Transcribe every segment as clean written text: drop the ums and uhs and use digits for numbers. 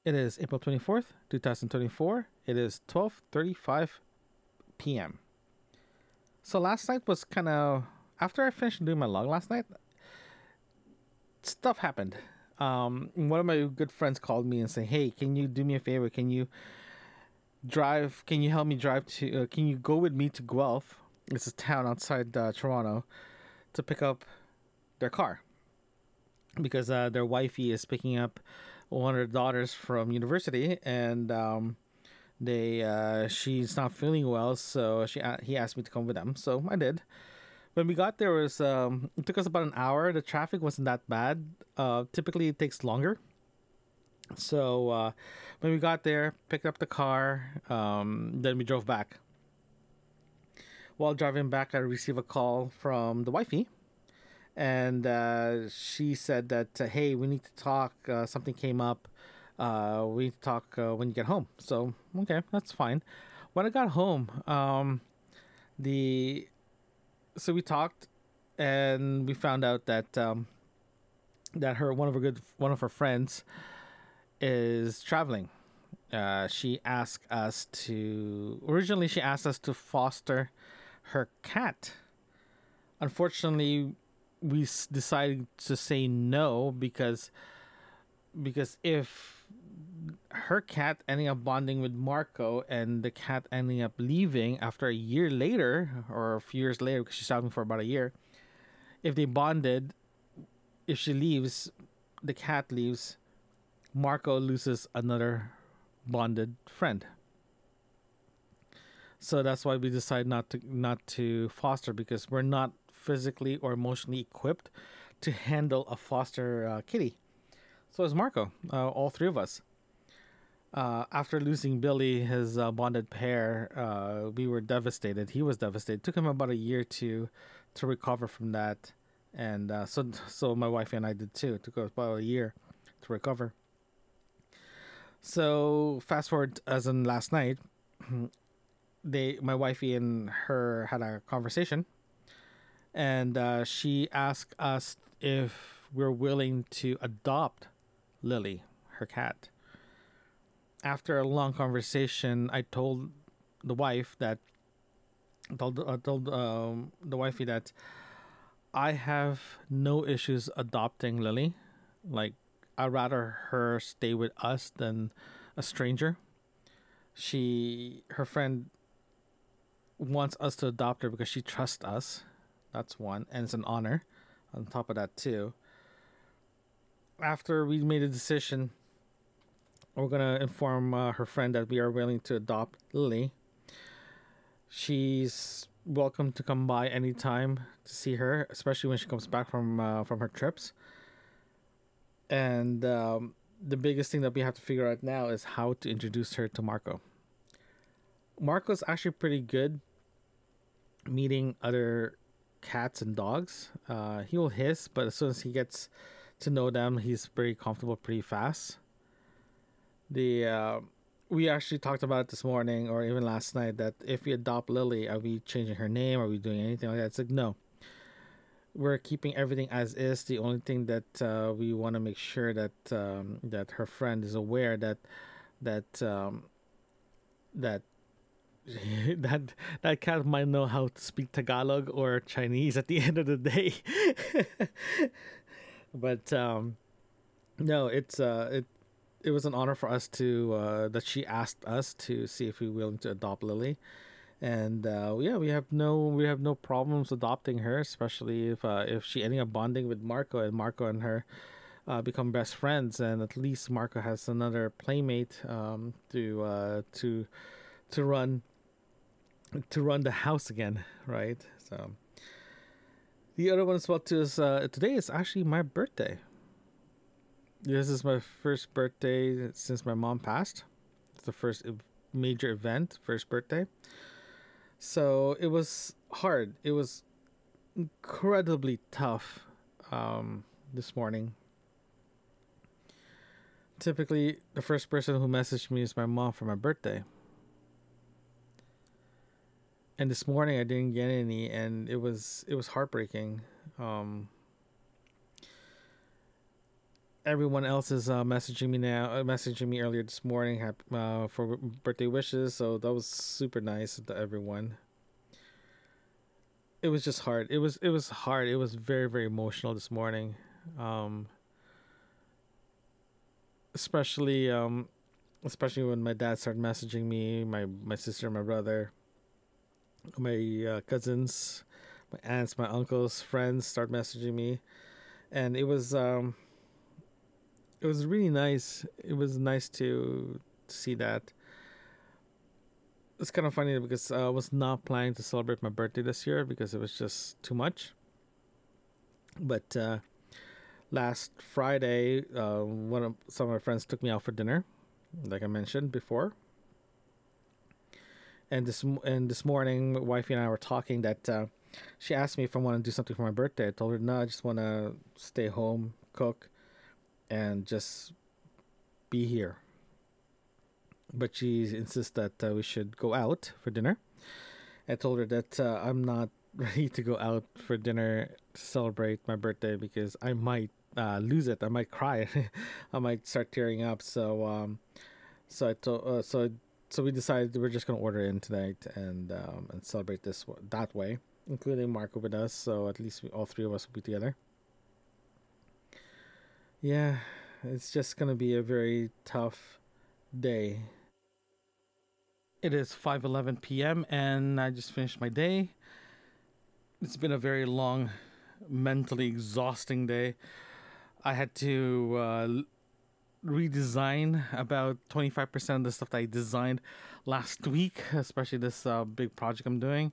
It is April 24th, 2024. It is 12:35 p.m. So last night was kind of after I finished doing my log last night, stuff happened. One of my good friends called me and said, "Hey, can you do me a favor? Can you drive? Can you help me drive to? Can you go with me to Guelph? It's a town outside Toronto to pick up their car because their wifey is picking up one of their daughters from university, and they she's not feeling well, so he asked me to come with them, so I did. When we got there, was it took us about an hour. The traffic wasn't that bad. Typically, it takes longer. So when we got there, picked up the car, then we drove back. While driving back, I received a call from the wifey, and she said that hey, we need to talk. Something came up. We need to talk when you get home. So okay, that's fine. When I got home, the so we talked, and we found out that that her one of her friends is traveling. She asked us to foster her cat. Unfortunately, decided to say no because if her cat ending up bonding with Marco and the cat ending up leaving after a year later or a few years later because she's traveling for about a year, if they bonded, if she leaves, the cat leaves, Marco loses another bonded friend. So that's why we decided not to foster because we're not physically or emotionally equipped to handle a foster kitty. So it's Marco, all three of us. After losing Billy, his bonded pair, we were devastated. He was devastated. It took him about a year to recover from that, and so my wife and I did too. It took us about a year to recover. So fast forward as in last night, my wifey and her had a conversation, and she asked us if we're willing to adopt Lily, her cat. After a long conversation, I told the wife that I told the wifey that I have no issues adopting Lily. Like I'd rather her stay with us than a stranger. Her friend wants us to adopt her because she trusts us. That's one, and it's an honor. On top of that, too, after we made a decision, we're gonna inform her friend that we are willing to adopt Lily. She's welcome to come by anytime to see her, especially when she comes back from her trips. And the biggest thing that we have to figure out now is how to introduce her to Marco. Marco's actually pretty good meeting other cats and dogs. He will hiss, but as soon as he gets to know them, he's pretty comfortable pretty fast. The We actually talked about it this morning or even last night that if we adopt Lily, are we changing her name? Are we doing anything like that? It's like no, we're keeping everything as is. The only thing that we want to make sure that her friend is aware that that that that cat might know how to speak Tagalog or Chinese at the end of the day. But no, it was an honor for us to that she asked us to see if we were willing to adopt Lily, and yeah, we have no problems adopting her, especially if she ending up bonding with Marco and Marco and her become best friends, and at least Marco has another playmate to run the house again, right? So the other one as well too is today is actually my birthday. This is my first birthday since my mom passed. It's the first major event, first birthday. So it was hard. It was incredibly tough this morning. Typically, the first person who messaged me is my mom for my birthday. And this morning I didn't get any, and it was heartbreaking. Um, everyone else is messaging me now, messaging me earlier this morning for birthday wishes. So that was super nice to everyone. It was just hard. It was hard. It was very very emotional this morning, um, especially especially when my dad started messaging me, my sister, my brother, my cousins, my aunts, my uncles, friends start messaging me, and it was really nice. It was nice to see that. It's kind of funny because I was not planning to celebrate my birthday this year because it was just too much. But last Friday, some of my friends took me out for dinner, like I mentioned before. And this morning, my wife and I were talking that she asked me if I want to do something for my birthday. I told her no, I just want to stay home, cook, and just be here. But she insists that we should go out for dinner. I told her that I'm not ready to go out for dinner to celebrate my birthday because I might lose it. I might cry. I might start tearing up. So I told so we decided we're just gonna order in tonight and celebrate that way, including Marco with us. So at least all three of us will be together. Yeah, it's just gonna be a very tough day. It is 5:11 p.m. and I just finished my day. It's been a very long, mentally exhausting day. I had to redesign about 25% of the stuff that I designed last week, especially this big project I'm doing.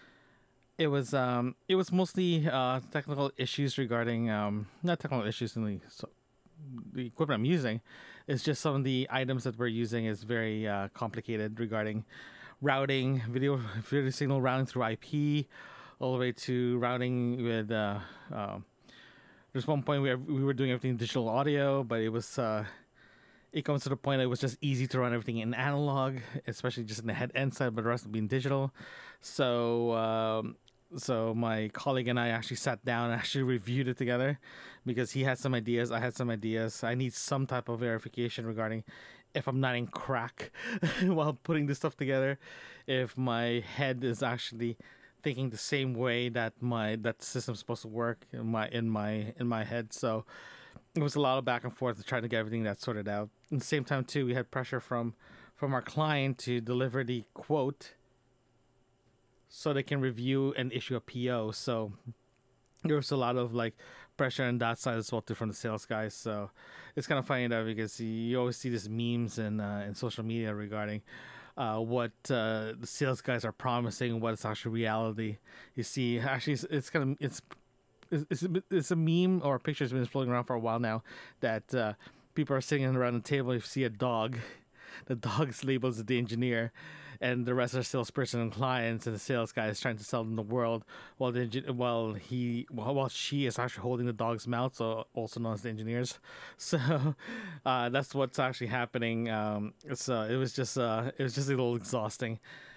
It was mostly technical issues regarding not technical issues in the equipment I'm using. It's just some of the items that we're using is very complicated regarding routing, video signal routing through IP, all the way to routing with. There's one point where we were doing everything digital audio, but it comes to the point that it was just easy to run everything in analog, especially just in the head end side, but the rest being digital. So so my colleague and I actually sat down and actually reviewed it together because he had some ideas, I had some ideas. I need some type of verification regarding if I'm not in crack while putting this stuff together, if my head is actually thinking the same way that my that system's supposed to work in my head. So it was a lot of back and forth to try to get everything that sorted out. At the same time, too, we had pressure from our client to deliver the quote so they can review and issue a PO. So there was a lot of like pressure on that side as well too from the sales guys. So it's kind of funny though because you always see these memes in social media regarding what the sales guys are promising, what is actually reality. You see, actually, it's kind of it's a meme or a picture that's been floating around for a while now that people are sitting around the table. You see a dog, the dog's labeled as the engineer, and the rest are salesperson and clients, and the sales guy is trying to sell them the world, while she is actually holding the dog's mouth, so also known as the engineers. So that's what's actually happening. It was just a little exhausting,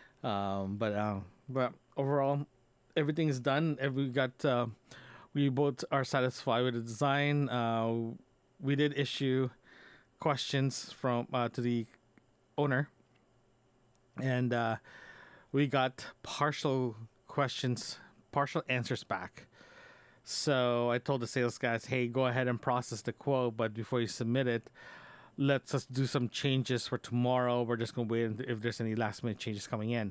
but overall, everything is done. We both are satisfied with the design. We did issue questions from to the owner, and we got partial answers back. So I told the sales guys, "Hey, go ahead and process the quote, but before you submit it, let's just do some changes for tomorrow. We're just gonna wait if there's any last minute changes coming in."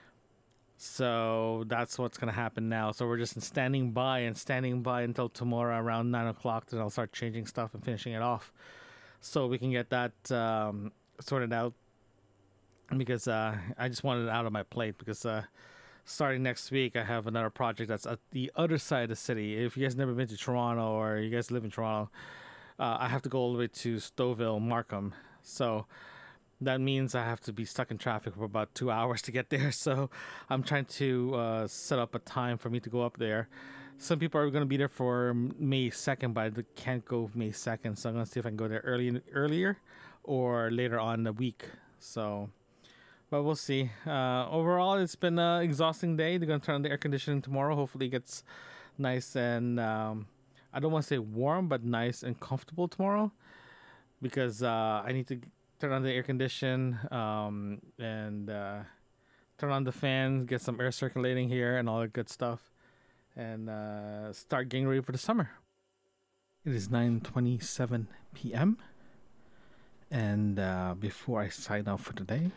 So that's what's gonna happen now. So we're just standing by until tomorrow around 9 o'clock. Then I'll start changing stuff and finishing it off, so we can get that sorted out. Because I just wanted it out of my plate. Because starting next week, I have another project that's at the other side of the city. If you guys never been to Toronto or you guys live in Toronto, I have to go all the way to Stouffville, Markham. So that means I have to be stuck in traffic for about 2 hours to get there. So I'm trying to set up a time for me to go up there. Some people are going to be there for May 2nd, but I can't go May 2nd. So I'm going to see if I can go there earlier or later on in the week. So, but we'll see. Overall, it's been an exhausting day. They're going to turn on the air conditioning tomorrow. Hopefully it gets nice and I don't want to say warm, but nice and comfortable tomorrow because I need to turn on the air condition and turn on the fan, get some air circulating here, and all that good stuff, and start getting ready for the summer. It is 9:27 p.m. And before I sign off for today,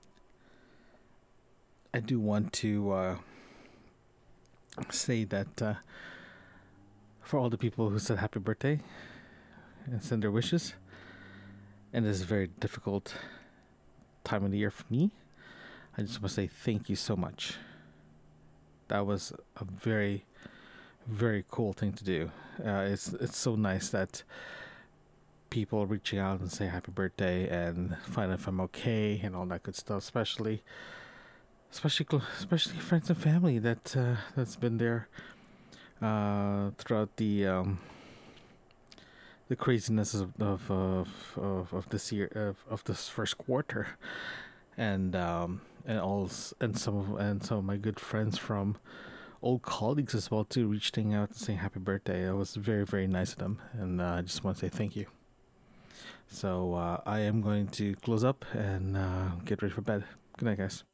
I do want to say that for all the people who said happy birthday and send their wishes, and this is a very difficult time of the year for me, I just want to say thank you so much. That was a very, very cool thing to do. It's so nice that people reaching out and say happy birthday and find out if I'm okay and all that good stuff. Especially friends and family that's been there throughout the craziness of this year of this first quarter, and some of my good friends from old colleagues as well too, reaching out and saying happy birthday. It was very, very nice of them, and I just want to say thank you. So I am going to close up and get ready for bed. Good night, guys.